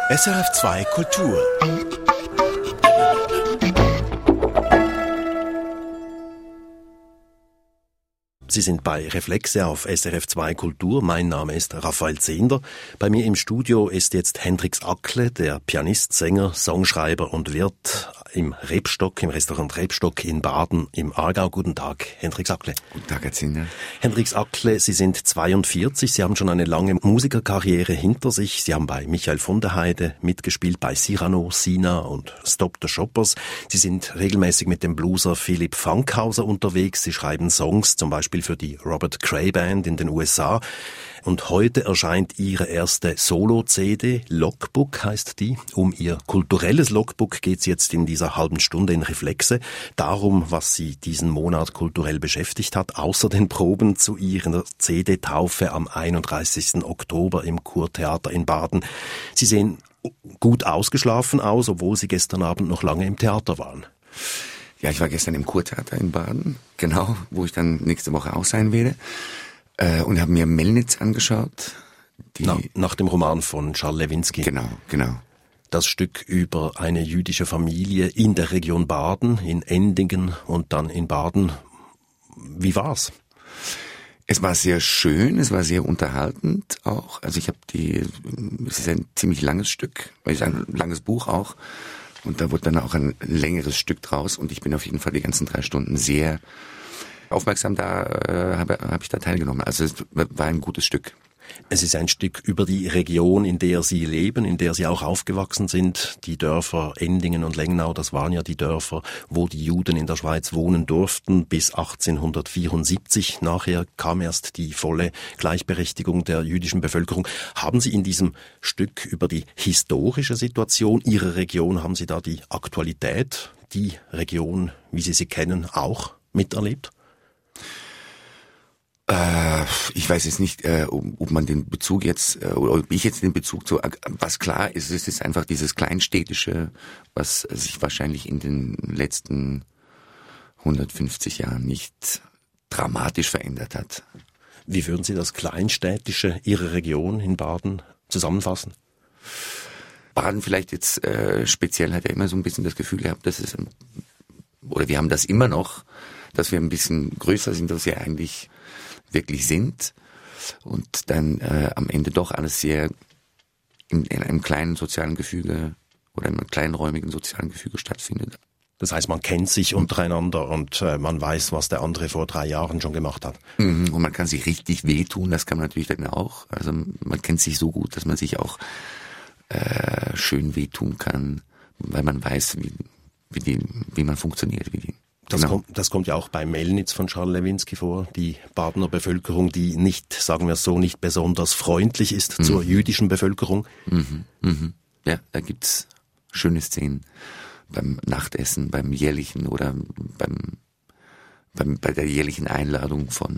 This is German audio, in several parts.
SRF2 Kultur. Sie sind bei Reflexe auf SRF2 Kultur. Mein Name ist Raphael Zehnder. Bei mir im Studio ist jetzt Hendrix Ackle, der Pianist, Sänger, Songschreiber und Wirt im Restaurant Rebstock in Baden im Aargau. Guten Tag, Hendrix Ackle. Guten Tag, Herr Zehnder. Hendrix Ackle, Sie sind 42. Sie haben schon eine lange Musikerkarriere hinter sich. Sie haben bei Michael von der Heide mitgespielt, bei Cyrano, Sina und Stop the Shoppers. Sie sind regelmäßig mit dem Blueser Philipp Fankhauser unterwegs. Sie schreiben Songs, zum Beispiel für die Robert Cray Band in den USA. Und heute erscheint Ihre erste Solo-CD, Logbook heißt die. Um Ihr kulturelles Logbook geht es jetzt in dieser halben Stunde in Reflexe. Darum, was Sie diesen Monat kulturell beschäftigt hat, außer den Proben zu Ihrer CD-Taufe am 31. Oktober im Kurtheater in Baden. Sie sehen gut ausgeschlafen aus, obwohl Sie gestern Abend noch lange im Theater waren. Ja, ich war gestern im Kurtheater in Baden, genau, wo ich dann nächste Woche auch sein werde. Und habe mir Melnitz angeschaut. Nach dem Roman von Charles Lewinsky. Genau. Das Stück über eine jüdische Familie in der Region Baden, in Endingen und dann in Baden. Wie war's? Es war sehr schön, es war sehr unterhaltend auch. Also es ist ein ziemlich langes Stück, es ist ein langes Buch auch. Und da wurde dann auch ein längeres Stück draus und ich bin auf jeden Fall die ganzen 3 Stunden sehr aufmerksam habe ich da teilgenommen. Also es war ein gutes Stück. Es ist ein Stück über die Region, in der Sie leben, in der Sie auch aufgewachsen sind. Die Dörfer Endingen und Lengnau, das waren ja die Dörfer, wo die Juden in der Schweiz wohnen durften bis 1874. Nachher kam erst die volle Gleichberechtigung der jüdischen Bevölkerung. Haben Sie in diesem Stück über die historische Situation Ihrer Region, haben Sie da die Aktualität, die Region, wie Sie sie kennen, auch miterlebt? Ich weiß jetzt nicht, ob man den Bezug jetzt, oder ob ich jetzt den Bezug zu, was klar ist, es ist einfach dieses Kleinstädtische, was sich wahrscheinlich in den letzten 150 Jahren nicht dramatisch verändert hat. Wie würden Sie das Kleinstädtische Ihrer Region in Baden zusammenfassen? Baden vielleicht jetzt speziell hat ja immer so ein bisschen das Gefühl gehabt, dass oder wir haben das immer noch, dass wir ein bisschen größer sind, als wir eigentlich wirklich sind und dann am Ende doch alles sehr in einem kleinen sozialen Gefüge oder in einem kleinräumigen sozialen Gefüge stattfindet. Das heißt, man kennt sich untereinander und man weiß, was der andere vor 3 Jahren schon gemacht hat. Und man kann sich richtig wehtun, das kann man natürlich dann auch. Also man kennt sich so gut, dass man sich auch schön wehtun kann, weil man weiß, wie man funktioniert, Das kommt ja auch bei Melnitz von Charles Lewinsky vor, die Badener Bevölkerung, die nicht, sagen wir es so, nicht besonders freundlich ist zur jüdischen Bevölkerung. Ja, da gibt's schöne Szenen beim Nachtessen, beim jährlichen oder bei der jährlichen Einladung von,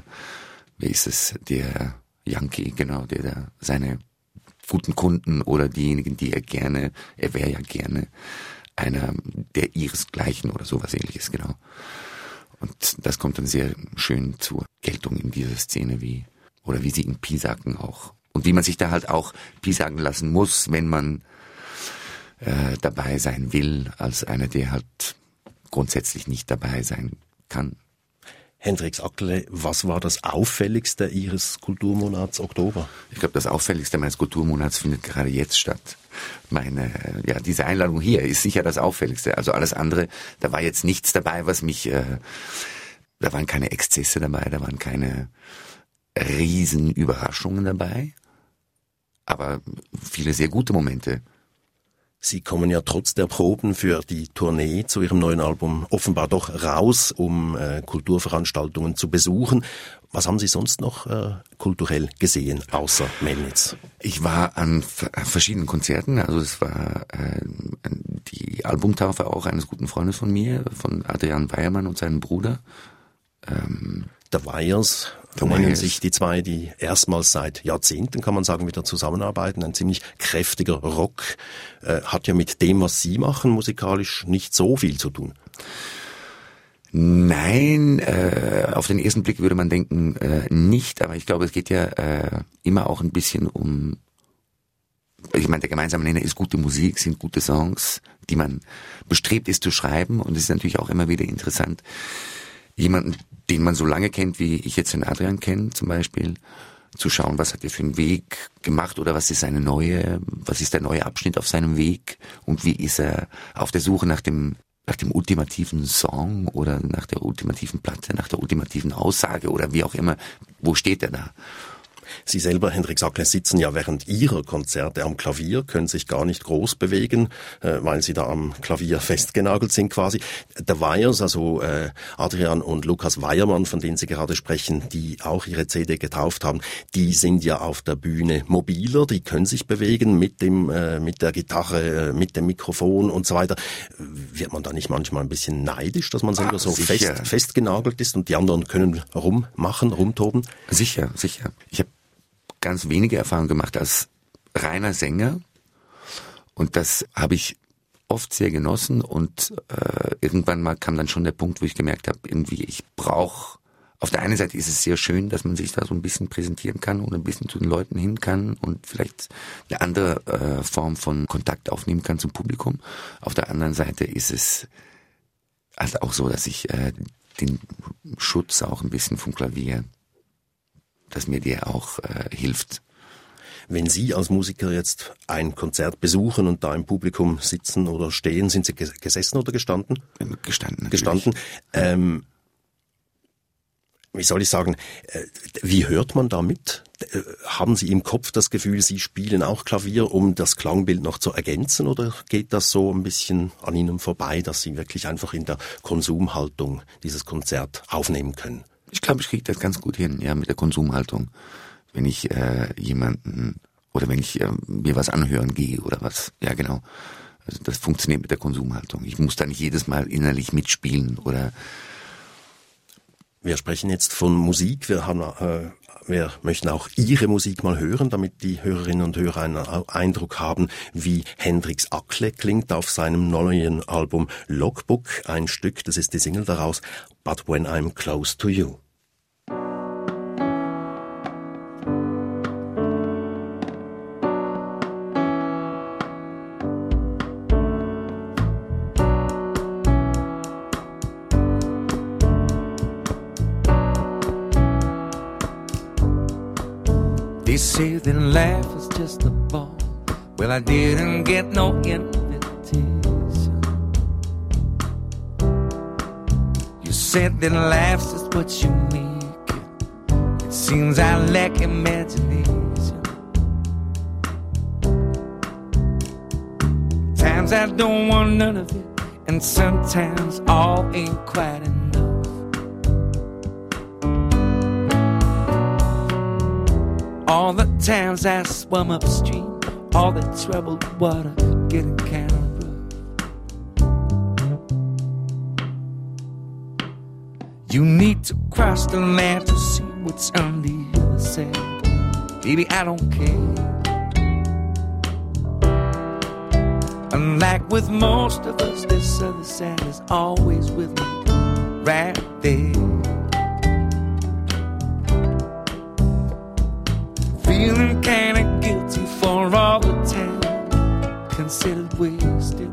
der Yankee, genau, der da seine guten Kunden oder diejenigen, die er wäre ja gerne einer der ihresgleichen oder sowas Ähnliches, genau. Und das kommt dann sehr schön zur Geltung in dieser Szene, wie sie ihn piesacken auch. Und wie man sich da halt auch piesacken lassen muss, wenn man dabei sein will, als einer, der halt grundsätzlich nicht dabei sein kann. Hendrix Ackle, was war das Auffälligste Ihres Kulturmonats Oktober? Ich glaube, das Auffälligste meines Kulturmonats findet gerade jetzt statt. Diese Einladung hier ist sicher das Auffälligste. Also alles andere, da war jetzt nichts dabei, was mich, da waren keine Exzesse dabei, da waren keine Riesenüberraschungen dabei, aber viele sehr gute Momente. Sie kommen ja trotz der Proben für die Tournee zu Ihrem neuen Album offenbar doch raus, um Kulturveranstaltungen zu besuchen. Was haben Sie sonst noch kulturell gesehen, außer Melnitz? Ich war an verschiedenen Konzerten, also es war die Albumtaufe auch eines guten Freundes von mir, von Adrian Weiermann und seinem Bruder. The Wires nennen sich die zwei, die erstmals seit Jahrzehnten, kann man sagen, wieder zusammenarbeiten. Ein ziemlich kräftiger Rock, hat ja mit dem, was Sie machen, musikalisch nicht so viel zu tun. Nein, auf den ersten Blick würde man denken, nicht, aber ich glaube, es geht ja immer auch ein bisschen um ich meine, der gemeinsame Nenner ist gute Musik, sind gute Songs, die man bestrebt ist zu schreiben. Und es ist natürlich auch immer wieder interessant, jemanden, den man so lange kennt, wie ich jetzt den Adrian kenne zum Beispiel, zu schauen, was hat er für einen Weg gemacht oder was ist der neue Abschnitt auf seinem Weg und wie ist er auf der Suche nach dem ultimativen Song oder nach der ultimativen Platte, nach der ultimativen Aussage oder wie auch immer. Wo steht er da? Sie selber, Hendrik Sackler, sitzen ja während Ihrer Konzerte am Klavier, können sich gar nicht groß bewegen, weil Sie da am Klavier festgenagelt sind quasi. The Wires, also Adrian und Lukas Weiermann, von denen Sie gerade sprechen, die auch ihre CD getauft haben, die sind ja auf der Bühne mobiler, die können sich bewegen mit der Gitarre, mit dem Mikrofon und so weiter. Wird man da nicht manchmal ein bisschen neidisch, dass man selber so festgenagelt ist und die anderen können rumtoben? Sicher. Ich habe ganz wenige Erfahrungen gemacht als reiner Sänger und das habe ich oft sehr genossen und irgendwann mal kam dann schon der Punkt, wo ich gemerkt habe, irgendwie auf der einen Seite ist es sehr schön, dass man sich da so ein bisschen präsentieren kann und ein bisschen zu den Leuten hin kann und vielleicht eine andere Form von Kontakt aufnehmen kann zum Publikum. Auf der anderen Seite ist es also auch so, dass ich den Schutz auch ein bisschen vom Klavier, dass mir der auch hilft. Wenn Sie als Musiker jetzt ein Konzert besuchen und da im Publikum sitzen oder stehen, sind Sie gesessen oder gestanden? Gestanden. Wie soll ich sagen, wie hört man da mit? Haben Sie im Kopf das Gefühl, Sie spielen auch Klavier, um das Klangbild noch zu ergänzen, oder geht das so ein bisschen an Ihnen vorbei, dass Sie wirklich einfach in der Konsumhaltung dieses Konzert aufnehmen können? Ich glaube, ich kriege das ganz gut hin, ja, mit der Konsumhaltung. Wenn ich jemanden oder wenn ich mir was anhören gehe oder was, ja genau. Also das funktioniert mit der Konsumhaltung. Ich muss da nicht jedes Mal innerlich mitspielen oder. Wir sprechen jetzt von Musik. Wir möchten auch Ihre Musik mal hören, damit die Hörerinnen und Hörer einen Eindruck haben, wie Hendrik Sackler klingt auf seinem neuen Album Logbook. Ein Stück, das ist die Single daraus, But When I'm Close to You. They say that life is just a ball. Well, I didn't get no invitation. You said that life's just what you make it. It seems I lack imagination. Times I don't want none of it, and sometimes all ain't quite enough. All the times I swum upstream, all the troubled water getting kind of rough. You need to cross the land to see what's on the other side. Baby, I don't care. Unlike with most of us, this other side is always with me, right there. Feeling kinda guilty for all the time considered wasted.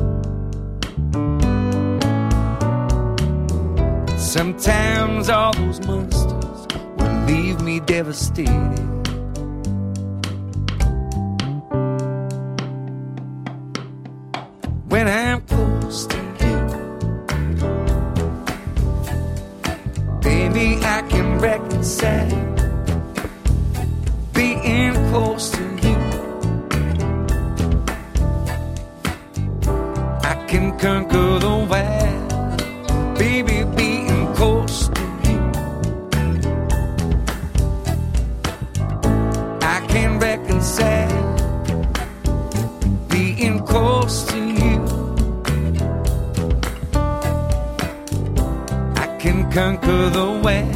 Sometimes all those monsters will leave me devastated. When I'm close to you, baby, I can reconcile being close to you. I can conquer the world, baby, being close to you. I can reconcile being close to you. I can conquer the world.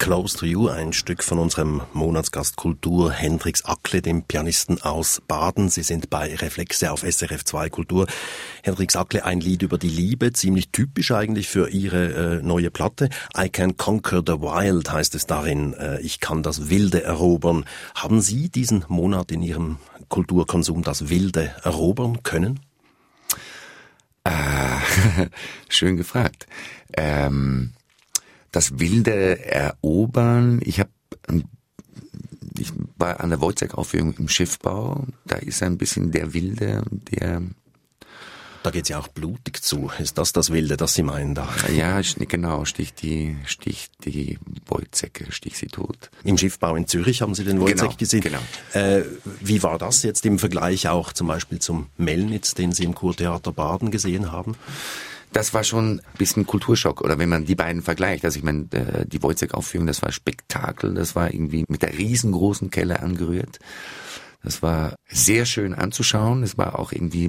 Close to You, ein Stück von unserem Monatsgast Kultur Hendrix Ackle, dem Pianisten aus Baden. Sie sind bei Reflexe auf SRF 2 Kultur. Hendrix Ackle, ein Lied über die Liebe, ziemlich typisch eigentlich für Ihre neue Platte. I Can Conquer the Wild heißt es darin, ich kann das Wilde erobern. Haben Sie diesen Monat in Ihrem Kulturkonsum das Wilde erobern können? Schön gefragt. Das Wilde erobern, ich war an der Wojciech-Aufführung im Schiffbau, da ist ein bisschen der Wilde, der... Da geht's ja auch blutig zu. Ist das Wilde, das Sie meinen da? Ja, genau, sticht die Wojciech, sticht sie tot. Im Schiffbau in Zürich haben Sie den Wojciech gesehen. Genau. Wie war das jetzt im Vergleich auch zum Beispiel zum Mellnitz, den Sie im Kurtheater Baden gesehen haben? Das war schon ein bisschen Kulturschock, oder wenn man die beiden vergleicht. Also ich meine, die Wojciech-Aufführung, das war Spektakel, das war irgendwie mit der riesengroßen Kelle angerührt. Das war sehr schön anzuschauen. Es war auch irgendwie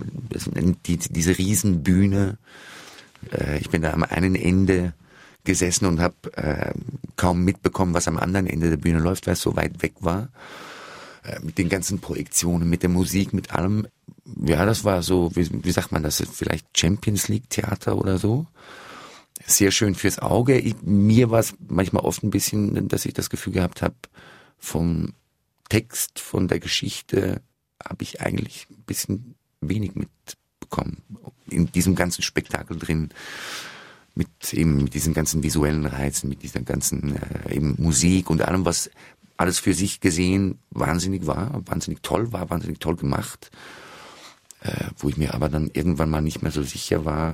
diese Riesenbühne. Ich bin da am einen Ende gesessen und habe kaum mitbekommen, was am anderen Ende der Bühne läuft, weil es so weit weg war. Mit den ganzen Projektionen, mit der Musik, mit allem. Ja, das war so, wie sagt man das, vielleicht Champions League Theater oder so. Sehr schön fürs Auge. Mir war es manchmal oft ein bisschen, dass ich das Gefühl gehabt habe, vom Text, von der Geschichte habe ich eigentlich ein bisschen wenig mitbekommen. In diesem ganzen Spektakel drin, mit diesen ganzen visuellen Reizen, mit dieser ganzen eben Musik und allem, was alles für sich gesehen wahnsinnig toll gemacht, wo ich mir aber dann irgendwann mal nicht mehr so sicher war,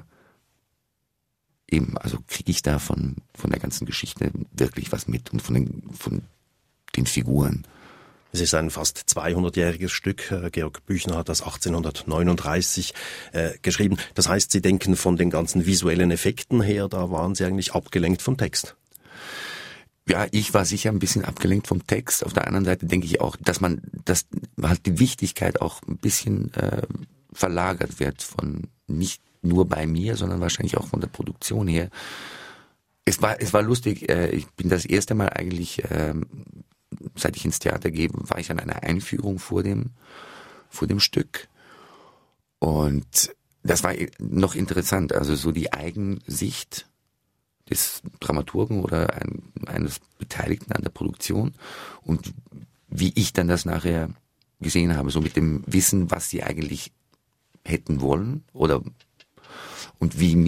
eben, also kriege ich da von der ganzen Geschichte wirklich was mit und von den Figuren. Es ist ein fast 200-jähriges Stück. Georg Büchner hat das 1839 geschrieben. Das heißt, Sie denken von den ganzen visuellen Effekten her, da waren Sie eigentlich abgelenkt vom Text. Ja, ich war sicher ein bisschen abgelenkt vom Text. Auf der anderen Seite denke ich auch, dass halt die Wichtigkeit auch ein bisschen verlagert wird von nicht nur bei mir, sondern wahrscheinlich auch von der Produktion her. Es war lustig. Ich bin das erste Mal eigentlich, seit ich ins Theater gehe, war ich an einer Einführung vor dem Stück. Und das war noch interessant. Also so die Eigensicht des Dramaturgen oder eines Beteiligten an der Produktion und wie ich dann das nachher gesehen habe, so mit dem Wissen, was sie eigentlich hätten wollen und wie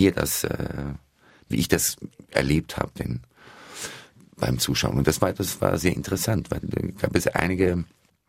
ich das erlebt habe denn beim Zuschauen. Und das war sehr interessant, weil da gab es einige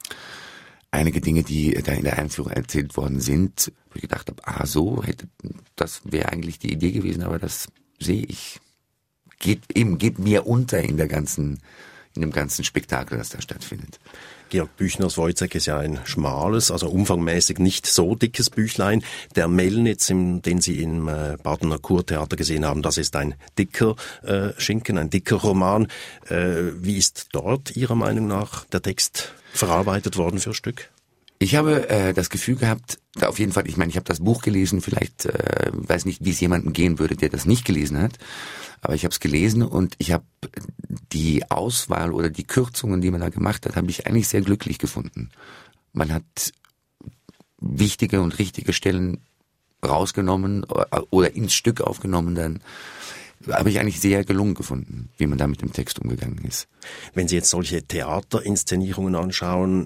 Dinge, die da in der Einführung erzählt worden sind, wo ich gedacht habe, das wäre eigentlich die Idee gewesen, aber das sehe ich. Geht mir unter in dem ganzen Spektakel, das da stattfindet. Georg Büchners Wojciech ist ja ein schmales, also umfangmäßig nicht so dickes Büchlein. Der Mellnitz, den Sie im Badener Kurtheater gesehen haben, das ist ein dicker Schinken, ein dicker Roman. Wie ist dort Ihrer Meinung nach der Text verarbeitet worden für Stück? Ich habe das Gefühl gehabt, auf jeden Fall, ich meine, ich habe das Buch gelesen, vielleicht weiß nicht, wie es jemandem gehen würde, der das nicht gelesen hat, aber ich habe es gelesen und ich habe die Auswahl oder die Kürzungen, die man da gemacht hat, habe ich eigentlich sehr glücklich gefunden. Man hat wichtige und richtige Stellen rausgenommen oder ins Stück aufgenommen, dann habe ich eigentlich sehr gelungen gefunden, wie man da mit dem Text umgegangen ist. Wenn Sie jetzt solche Theaterinszenierungen anschauen,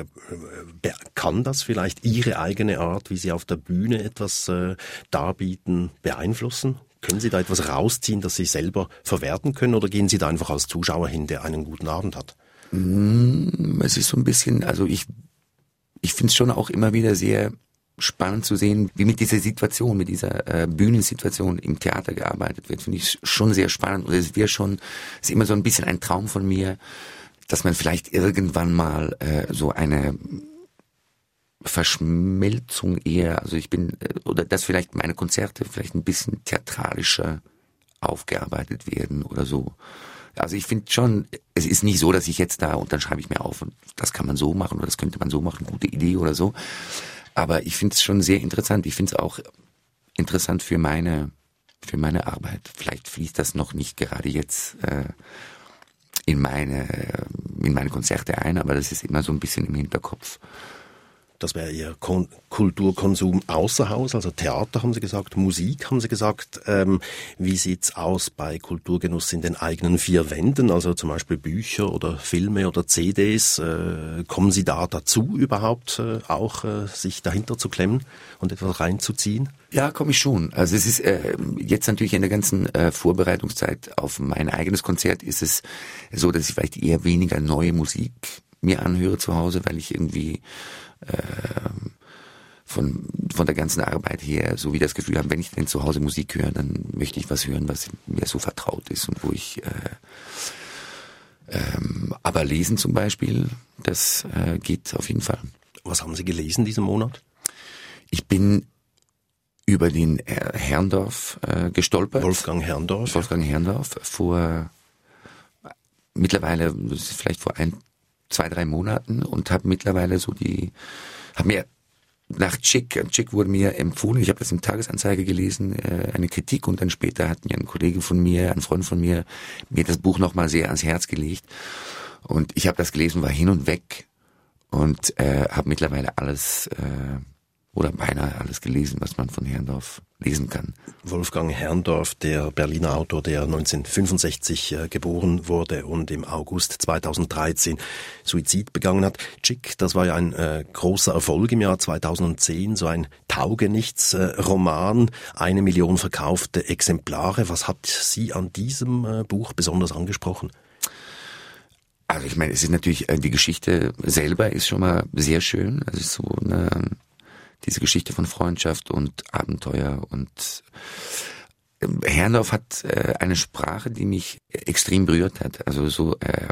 kann das vielleicht Ihre eigene Art, wie Sie auf der Bühne etwas darbieten, beeinflussen? Können Sie da etwas rausziehen, das Sie selber verwerten können, oder gehen Sie da einfach als Zuschauer hin, der einen guten Abend hat? Es ist so ein bisschen, also ich finde es schon auch immer wieder sehr spannend zu sehen, wie mit dieser Situation, mit dieser Bühnensituation im Theater gearbeitet wird, finde ich schon sehr spannend. Und es ist immer so ein bisschen ein Traum von mir, dass man vielleicht irgendwann mal so eine Verschmelzung eher, also oder dass vielleicht meine Konzerte vielleicht ein bisschen theatralischer aufgearbeitet werden oder so. Also ich finde schon, es ist nicht so, dass ich jetzt da und dann schreibe ich mir auf und das kann man so machen oder das könnte man so machen, gute Idee oder so. Aber ich finde es schon sehr interessant. Ich finde es auch interessant für meine Arbeit. Vielleicht fließt das noch nicht gerade jetzt in meine Konzerte ein, aber das ist immer so ein bisschen im Hinterkopf. Das wäre Ihr Kulturkonsum außer Haus, also Theater haben Sie gesagt, Musik haben Sie gesagt. Wie sieht's aus bei Kulturgenuss in den eigenen vier Wänden, also zum Beispiel Bücher oder Filme oder CDs? Kommen Sie da dazu überhaupt auch, sich dahinter zu klemmen und etwas reinzuziehen? Ja, komme ich schon. Also es ist jetzt natürlich in der ganzen Vorbereitungszeit auf mein eigenes Konzert ist es so, dass ich vielleicht eher weniger neue Musik mir anhöre zu Hause, weil ich irgendwie von der ganzen Arbeit her so wie das Gefühl habe, wenn ich denn zu Hause Musik höre, dann möchte ich was hören, was mir so vertraut ist und wo ich aber lesen zum Beispiel, das geht auf jeden Fall. Was haben Sie gelesen diesen Monat? Ich bin über den Herrndorf gestolpert. Wolfgang Herrndorf. Vor mittlerweile, das ist vielleicht vor 2-3 Monaten und habe mittlerweile habe mir nach Chick wurde mir empfohlen, ich habe das in Tagesanzeiger gelesen, eine Kritik und dann später hat mir ein Freund von mir das Buch nochmal sehr ans Herz gelegt und ich habe das gelesen, war hin und weg und habe mittlerweile alles oder beinahe alles gelesen, was man von Herrndorf lesen kann. Wolfgang Herrndorf, der Berliner Autor, der 1965 geboren wurde und im August 2013 Suizid begangen hat. Chick, das war ja ein großer Erfolg im Jahr 2010, so ein Taugenichts-Roman, 1 Million verkaufte Exemplare. Was hat Sie an diesem Buch besonders angesprochen? Also ich meine, es ist natürlich, die Geschichte selber ist schon mal sehr schön. Also es ist so diese Geschichte von Freundschaft und Abenteuer und Herrndorf hat eine Sprache, die mich extrem berührt hat. Also so er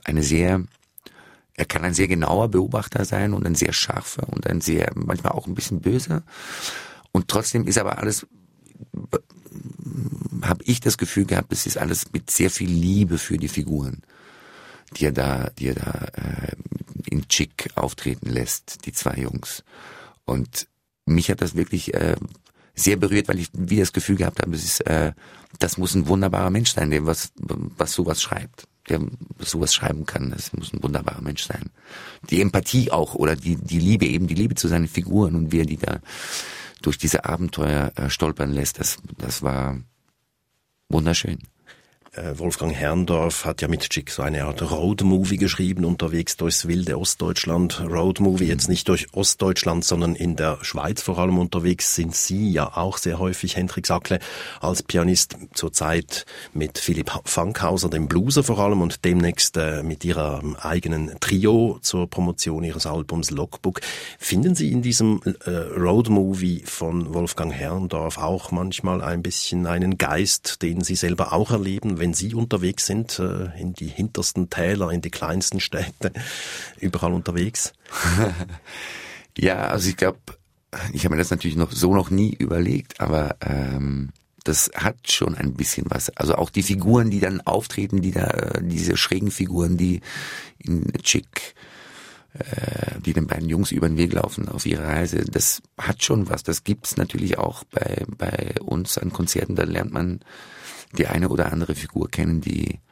kann ein sehr genauer Beobachter sein und ein sehr scharfer und ein sehr, manchmal auch ein bisschen böser. Und trotzdem ist aber alles, habe ich das Gefühl gehabt, es ist alles mit sehr viel Liebe für die Figuren, die er da in Chick auftreten lässt, die 2 Jungs. Und mich hat das wirklich sehr berührt, weil ich wie das Gefühl gehabt habe, das muss ein wunderbarer Mensch sein, der was sowas schreibt, der sowas schreiben kann. Das muss ein wunderbarer Mensch sein. Die Empathie auch oder die Liebe, eben die Liebe zu seinen Figuren und wie er die da durch diese Abenteuer stolpern lässt, das war wunderschön. Wolfgang Herrndorf hat ja mit Chick so eine Art Roadmovie geschrieben, unterwegs durchs wilde Ostdeutschland. Roadmovie jetzt nicht durch Ostdeutschland, sondern in der Schweiz vor allem unterwegs sind Sie ja auch sehr häufig, Hendrik Sackle, als Pianist zurzeit mit Philipp Fankhauser, dem Blueser vor allem, und demnächst mit Ihrem eigenen Trio zur Promotion Ihres Albums Logbook. Finden Sie in diesem Roadmovie von Wolfgang Herrndorf auch manchmal ein bisschen einen Geist, den Sie selber auch erleben, wenn Sie unterwegs sind, in die hintersten Täler, in die kleinsten Städte, überall unterwegs? Ja, also ich glaube, ich habe mir das natürlich noch nie überlegt, aber das hat schon ein bisschen was. Also auch die Figuren, die dann auftreten, diese schrägen Figuren, die in Chick, die den beiden Jungs über den Weg laufen auf ihre Reise, das hat schon was. Das gibt's natürlich auch bei uns an Konzerten, da lernt man die eine oder andere Figur kennen, die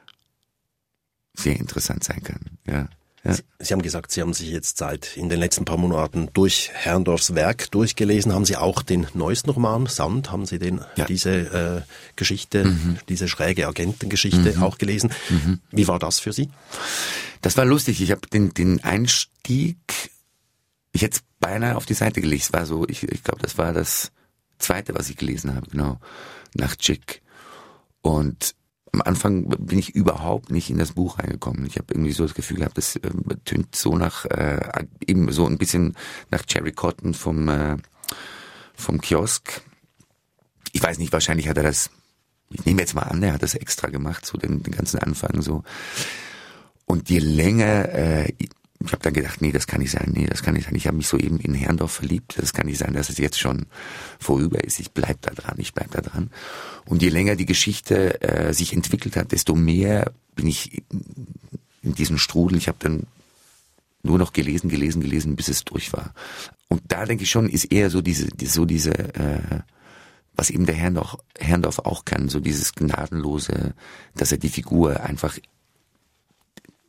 sehr interessant sein kann. Ja. Sie haben gesagt, Sie haben sich jetzt in den letzten paar Monaten durch Herrndorfs Werk durchgelesen. Haben Sie auch den neuesten Roman, Sand, haben Sie diese Geschichte, diese schräge Agentengeschichte auch gelesen? Wie war das für Sie? Das war lustig. Ich habe den Einstieg, ich hätte es beinahe auf die Seite gelegt. Es war so, ich glaube, das war das 2., was ich gelesen habe, genau, nach Chick. Und am Anfang bin ich überhaupt nicht in das Buch reingekommen. Ich habe irgendwie so das Gefühl gehabt, das tönt so nach, eben so ein bisschen nach Cherry Cotton vom Kiosk. Ich weiß nicht, wahrscheinlich hat er das, ich nehme jetzt mal an, er hat das extra gemacht, so den ganzen Anfang so. Und je länger, ich habe dann gedacht, nee, das kann nicht sein. Ich habe mich so eben in Herrndorf verliebt. Das kann nicht sein, dass es jetzt schon vorüber ist. Ich bleib da dran. Und je länger die Geschichte sich entwickelt hat, desto mehr bin ich in diesem Strudel. Ich habe dann nur noch gelesen, bis es durch war. Und da denke ich schon, ist eher so diese, was eben der Herrndorf auch kann, so dieses Gnadenlose, dass er die Figur einfach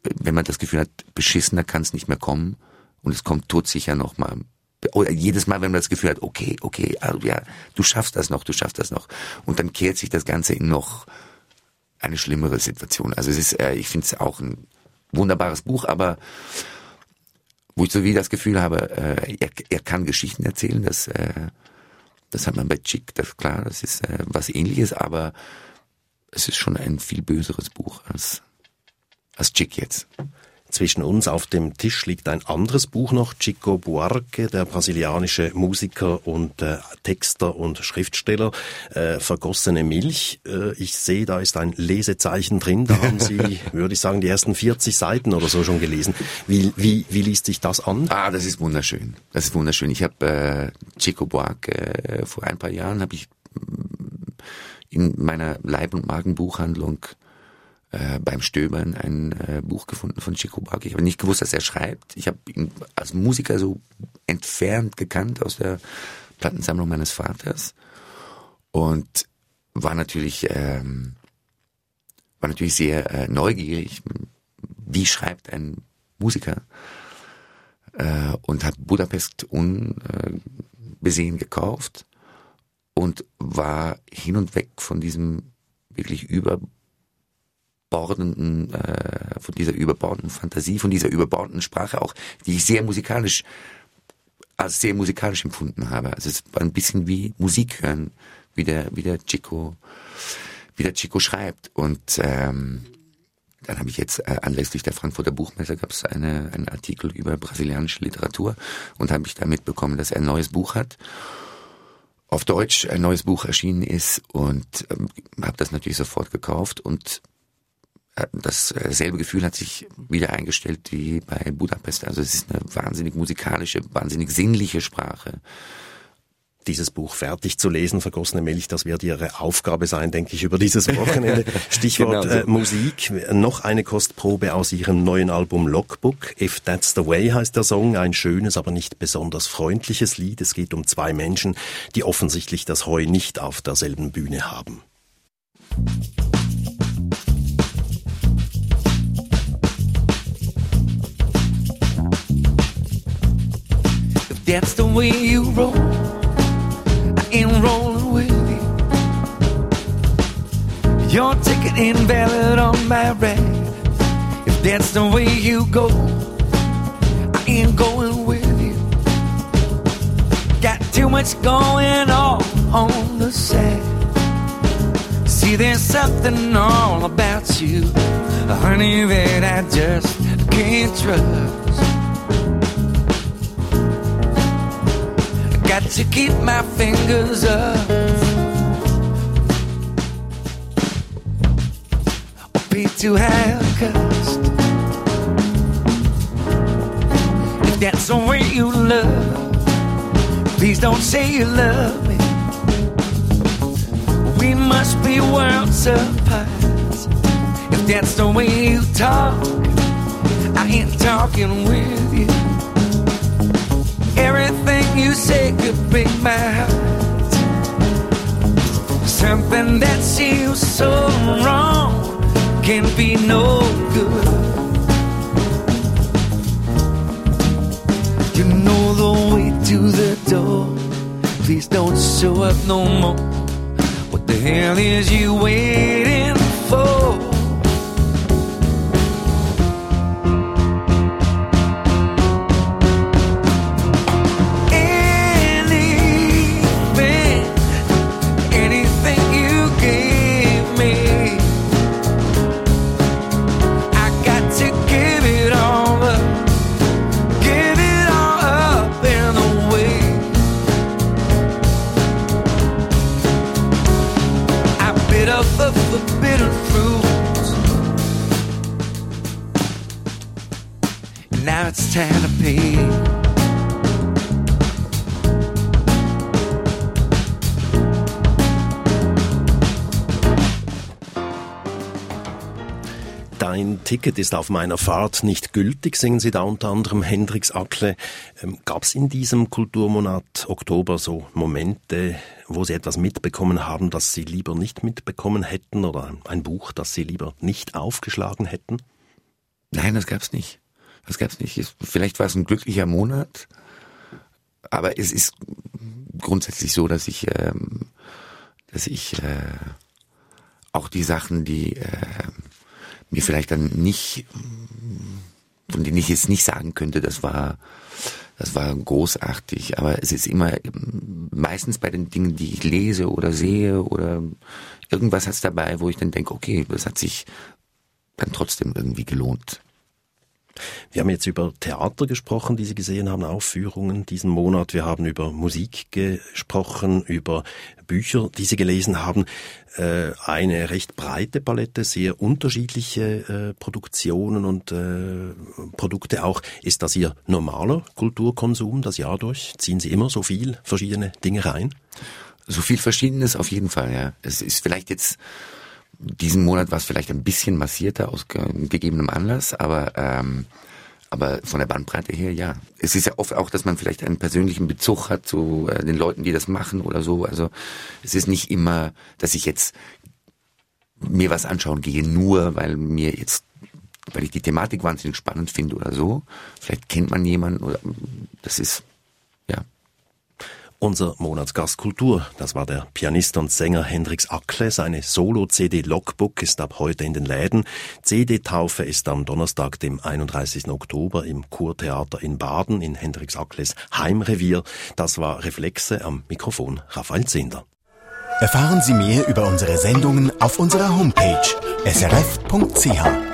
wenn man das Gefühl hat, beschissener kann es nicht mehr kommen und es kommt todsicher nochmal. Oder jedes Mal, wenn man das Gefühl hat, okay, also ja, du schaffst das noch. Und dann kehrt sich das Ganze in noch eine schlimmere Situation. Also es ist, ich finde es auch ein wunderbares Buch, aber wo ich so wie das Gefühl habe, er kann Geschichten erzählen, das hat man bei Chick, das klar, das ist was Ähnliches, aber es ist schon ein viel böseres Buch als Chick jetzt. Zwischen uns auf dem Tisch liegt ein anderes Buch noch, Chico Buarque, der brasilianische Musiker und Texter und Schriftsteller, Vergossene Milch. Ich sehe, da ist ein Lesezeichen drin, da haben Sie, würde ich sagen, die ersten 40 Seiten oder so schon gelesen. Wie liest sich das an? Das ist wunderschön. Ich habe Chico Buarque vor ein paar Jahren, habe ich in meiner Leib- und Magenbuchhandlung beim Stöbern ein Buch gefunden von Chico Buarque. Ich habe nicht gewusst, dass er schreibt. Ich habe ihn als Musiker so entfernt gekannt aus der Plattensammlung meines Vaters und war natürlich sehr neugierig, wie schreibt ein Musiker, und habe Budapest unbesehen gekauft und war hin und weg von diesem wirklich von dieser überbordenden Fantasie, von dieser überbordenden Sprache auch, die ich als sehr musikalisch empfunden habe. Also es war ein bisschen wie Musik hören, wie der Chico schreibt. Und dann habe ich jetzt anlässlich der Frankfurter Buchmesse gab es einen Artikel über brasilianische Literatur und habe ich da mitbekommen, dass er ein neues Buch hat. Auf Deutsch ein neues Buch erschienen ist und habe das natürlich sofort gekauft und dasselbe Gefühl hat sich wieder eingestellt wie bei Budapest. Also es ist eine wahnsinnig musikalische, wahnsinnig sinnliche Sprache. Dieses Buch fertig zu lesen, Vergossene Milch, das wird Ihre Aufgabe sein, denke ich, über dieses Wochenende. Stichwort genau so. Musik. Noch eine Kostprobe aus Ihrem neuen Album Logbook. If That's the Way heißt der Song. Ein schönes, aber nicht besonders freundliches Lied. Es geht um zwei Menschen, die offensichtlich das Heu nicht auf derselben Bühne haben. That's the way you roll, I ain't rolling with you. Your ticket invalid on my ride. If that's the way you go, I ain't going with you. Got too much going on the side. See, there's something all about you, honey, that I just can't trust. Got to keep my fingers up, or pay too high a cost. If that's the way you love, please don't say you love me. We must be worlds apart. If that's the way you talk, I ain't talking with you. Everything you say could break my heart. Something that seems so wrong can be no good. You know the way to the door. Please don't show up no more. What the hell is you waiting for? Now it's time to pay. Dein Ticket ist auf meiner Fahrt nicht gültig, singen Sie da unter anderem Hendrix Ackle. Gab es in diesem Kulturmonat Oktober so Momente, wo Sie etwas mitbekommen haben, das Sie lieber nicht mitbekommen hätten, oder ein Buch, das Sie lieber nicht aufgeschlagen hätten? Nein, das gab's nicht. Vielleicht war es ein glücklicher Monat, aber es ist grundsätzlich so, dass ich auch die Sachen, die mir vielleicht dann nicht, von denen ich jetzt nicht sagen könnte, das war großartig, aber es ist immer meistens bei den Dingen, die ich lese oder sehe oder irgendwas hat's dabei, wo ich dann denke, okay, das hat sich dann trotzdem irgendwie gelohnt. Wir haben jetzt über Theater gesprochen, die Sie gesehen haben, Aufführungen diesen Monat. Wir haben über Musik gesprochen, über Bücher, die Sie gelesen haben. Eine recht breite Palette, sehr unterschiedliche Produktionen und Produkte auch. Ist das Ihr normaler Kulturkonsum das Jahr durch? Ziehen Sie immer so viel verschiedene Dinge rein? So viel Verschiedenes auf jeden Fall, ja. Es ist vielleicht jetzt, diesen Monat war es vielleicht ein bisschen massierter aus gegebenem Anlass, aber von der Bandbreite her, ja. Es ist ja oft auch, dass man vielleicht einen persönlichen Bezug hat zu den Leuten, die das machen oder so. Also es ist nicht immer, dass ich jetzt mir was anschauen gehe, nur weil ich die Thematik wahnsinnig spannend finde oder so. Vielleicht kennt man jemanden oder das ist, ja. Unser Monatsgast Kultur, das war der Pianist und Sänger Hendrix Ackle. Seine Solo-CD Logbook ist ab heute in den Läden. CD-Taufe ist am Donnerstag, dem 31. Oktober im Kurtheater in Baden in Hendrix Ackles Heimrevier. Das war Reflexe, am Mikrofon Raphael Zehnder. Erfahren Sie mehr über unsere Sendungen auf unserer Homepage srf.ch.